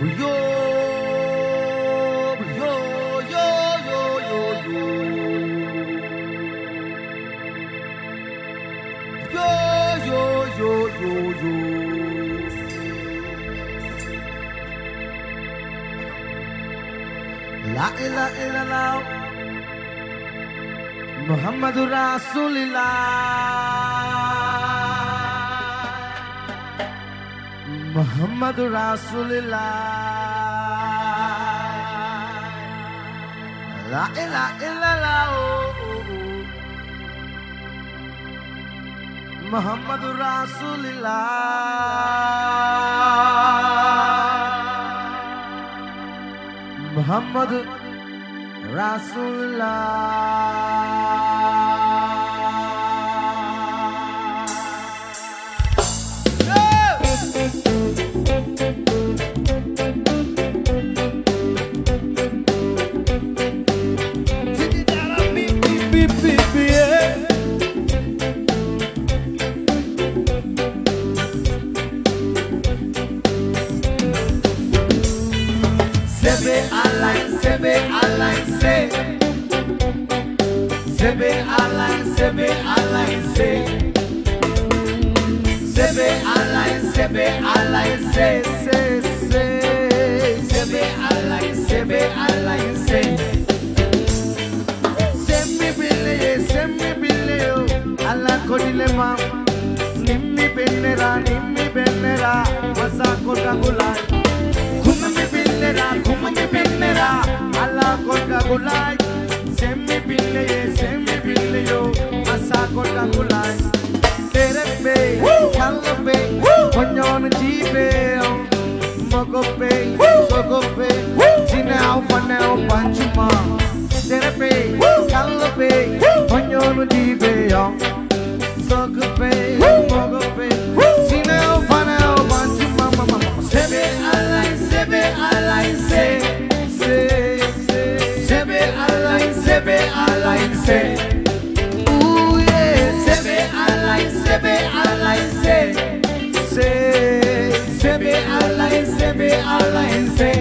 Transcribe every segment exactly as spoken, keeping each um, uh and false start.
Yo, yo, yo, yo, yo, yo. Yo, yo, yo, yo, yo. La ilaha illallah Muhammadur Rasulullah Muhammadur Rasulullah La ilaha illallah Muhammadur Rasulullah Muhammad Rasulullah Sebe align, sebe align, say. Sebe align, sebe align, say. Sebe align, sebe align, say, say, say. Sebe align, sebe align, say. Semi bille, semi bille, Allah ko dilema. Nimmi bennera, nimmi bennera, wasa ko tagulai. Kuma mi binnera, Allah kota gulai. Semi binne, semi binne yo, asa kota gulai. Tere pe, kalla pe, konyon jibe, mogo pe, sogo pe, jine au pane au panchuma. Tere pe, kalla pe, konyon jibe, sogo pe, mogo pe, jine au pane au panchuma. Sebe align, sebe align, say, say, say. Sebe align, sebe align, say. Ooh yeah. Sebe align, sebe align, say, say. Sebe align, sebe align, say.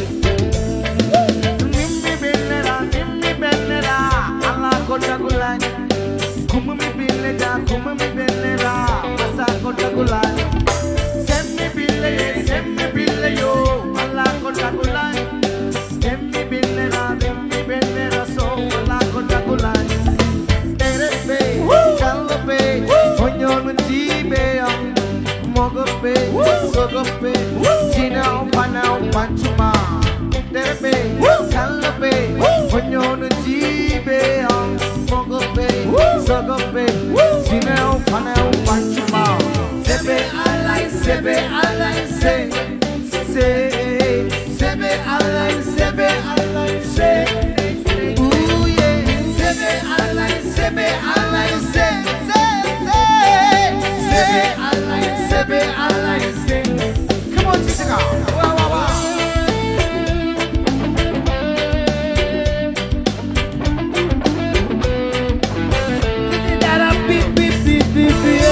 Nimmi bennera, nimmi bennera, Allah kota gulai. Kuma mi bennera, kuma mi bennera, asa kota gulai. Semi bille, semi bille yo, Allah kota gulai. Semi billera, semi billera so, Allah kota gulai. Tere pe, chalo pe, konyon jibe ang, mogo pe, sogo pe, jina o pana o panchuma. Tere pe, chalo pe, konyon jibe ang, mogo pe, sogo pe, jina o pana o panchuma. Sebe align, sebe align, say, say. Sebe align, sebe align, say. Ooh yeah. Sebe align, sebe align, say, say, say. Sebe align, sebe align, say. Come on, Jessica. Wow, wow, wow. That a beep, beep, beep, beep, beep.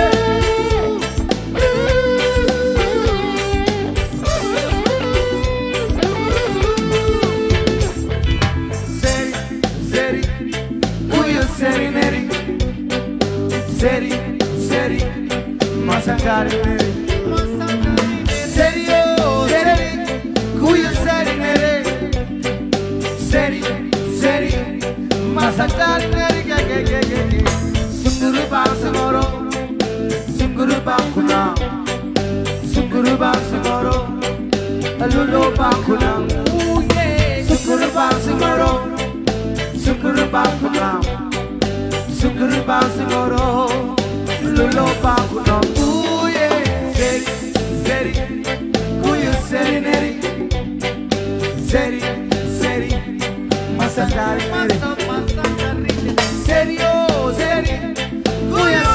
Seri neri, seri, seri, masakari neri. Seri oh, seri, kuya seri neri. Seri, seri, masakari neri. Ge ge ge ge ge. Sunguru bangsangoro, sunguru bangkuna, sunguru bangsangoro, alulo bangkuna. Sunguru bangsangoro, sunguru bangkuna. Sukuru bangsangoro, lulo bangkuno. Ooh yeah. Seri, seri, kuyu seri neri. Seri, seri, masakari neri. Seri oh, seri, kuyu